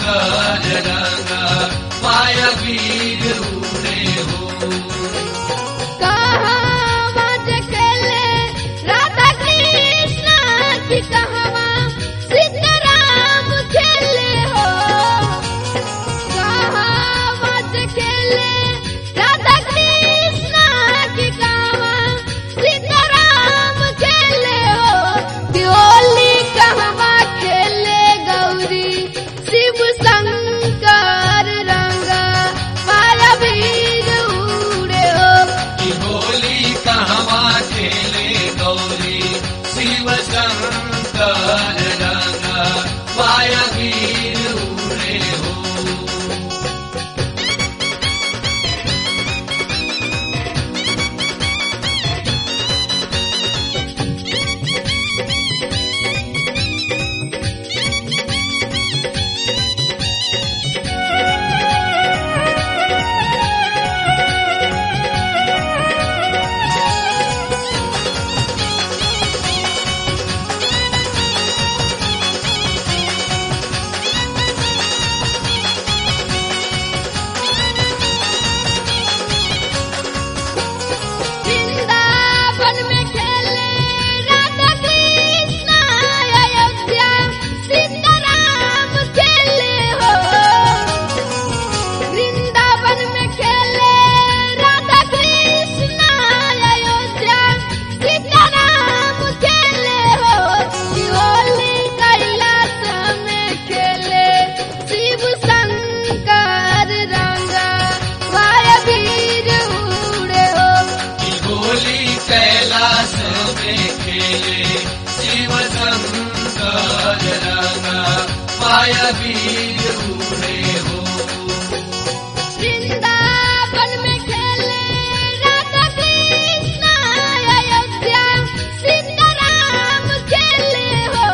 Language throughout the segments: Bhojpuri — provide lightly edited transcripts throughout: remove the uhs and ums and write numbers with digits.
रंगा माया वीर उड़े हो। कहवा खेले राधा कृष्ण की कहवा सीताराम खेले हो। कहवा खेले राधा कृष्ण की कहवा सीताराम खेले हो। होली कहवा खेले गौरी शिव शंकर रंगा माया वीर उड़े हो। होली कहवा खेले गौरी शिव शंकर रंगा माया वीर उड़े हो। वृंदावन में खेले राधा कृष्ण अयोध्या सीताराम खेले हो। वृंदावन में खेले राधा कृष्ण अयोध्या सीताराम खेले हो। होली कैलाश में खेले शिव शंकर रंगा माया वीर उड़े हो। होली कैलाश में खेले शिव शंकर रंगा माया वीर उड़े हो। वृंदावन में खेले राधा कृष्ण अयोध्या सीताराम खेले हो।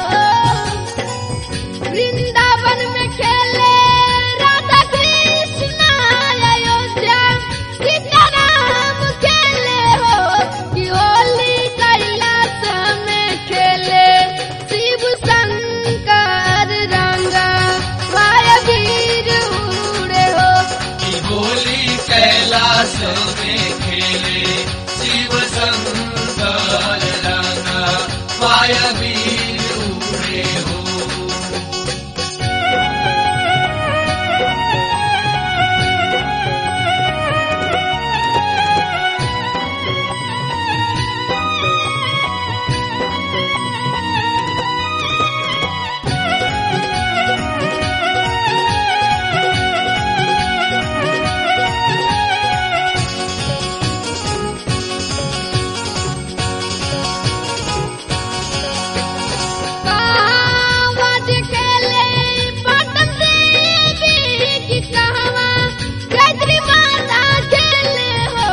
वृंदावन में खेले राधा कृष्ण अयोध्या सीताराम खेले हो। होली कैलाश में खेले शिव शंकर रंगा माया वीर उड़े हो। होली कैलाश में खेले शिव शंकर रंगा माया वीर उड़े हो। कहवा खेले पटन देवी की कहवा गायत्री माता खेले हो।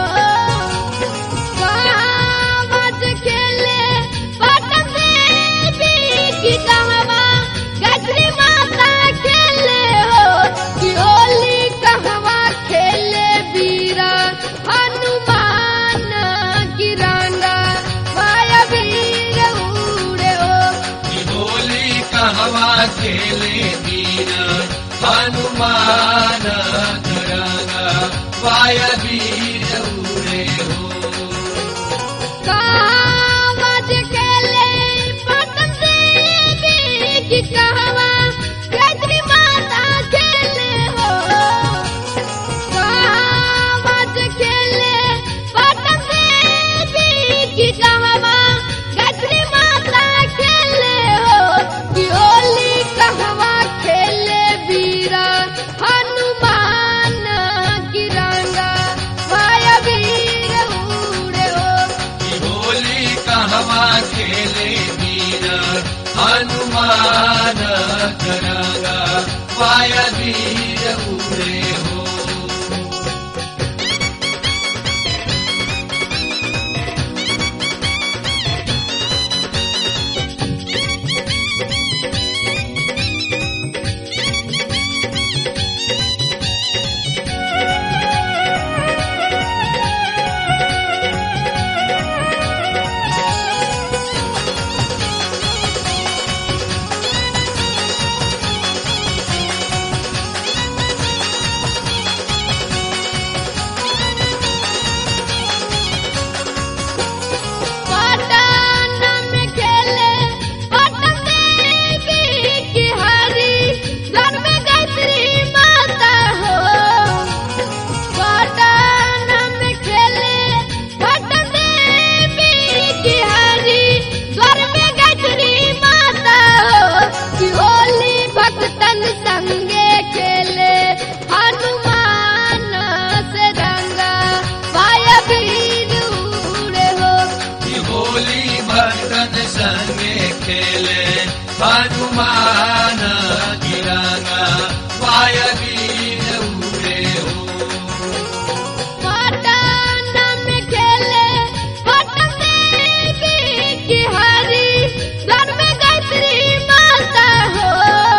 कहवा खेले पटन देवी की कहवा गायत्री माता खेले हो। होली कहवा खेले वीरा हनुमान की रंगा माया वीर उड़े हो। होली कहवा खेले वीर हनुमान रंगा माया वीर उड़े हो। कहवा खेले पटन देवी की कहवा गायत्री माता खेले हो। कहवा खेले पटन देवी की कहवा गायत्री माता खेले हो। होली कहवा खेले वीरा हनुमान की रंगा माया वीर उड़े हो। होली कहवा खेले वीर हनुमान रंगा माया वीर उड़े हो। हनुमान तिरंगा वाय वीर उड़े हो पटन में खेले पटन देवी की हरी घर में गायत्री माता हो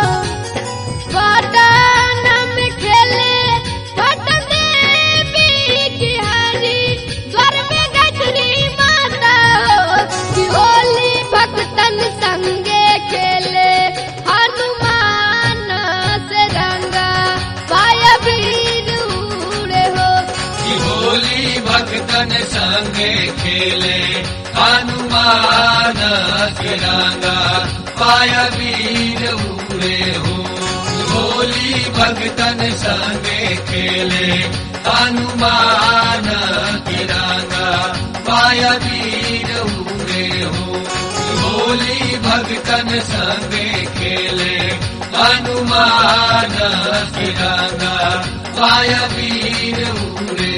पटन में खेले पटन देवी की हरी घर में गायत्री माता हो कि होली भक्तन संगे खेले हनुमान से रंगा वाय वीर उड़े हो कि होली भक्तन संगे खेले हनुमान तिरंगा वाय वीर उड़े हो होली भक्तन संगे खेले हनुमान तिरंगा वाय वीर उड़े हो होली भक्तन संगे खेले हनुमान तिरंगा वाय वीर उड़े